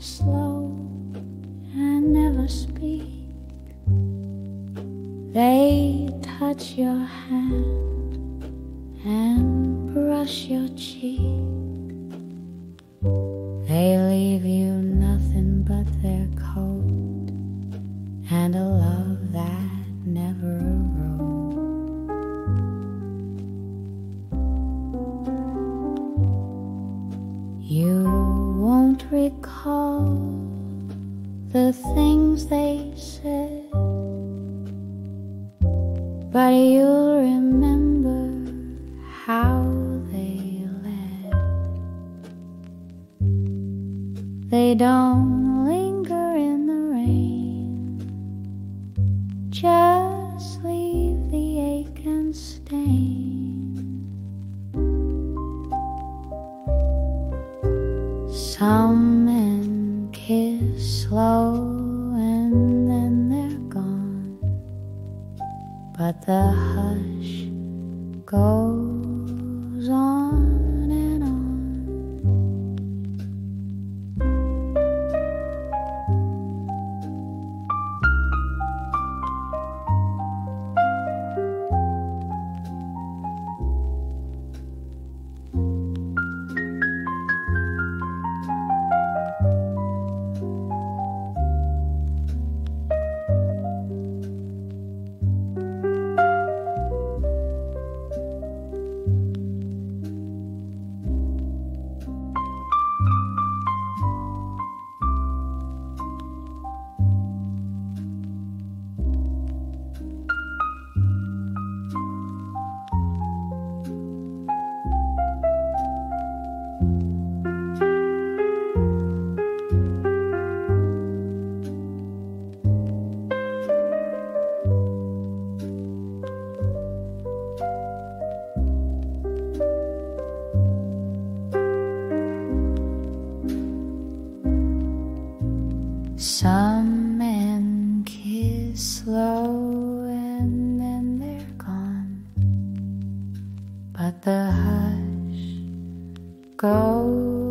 slow and never speak. They touch your hand and brush your cheek. They leave you nothing but their coat and a love that never wrote. You won't recall the things they said, but you'll remember how they led. They don't linger in the rain, just leave the ache and stain. Some men kiss slow and then they're gone, but the hush goes on and on. Some men kiss slow and then they're gone, but the hush goes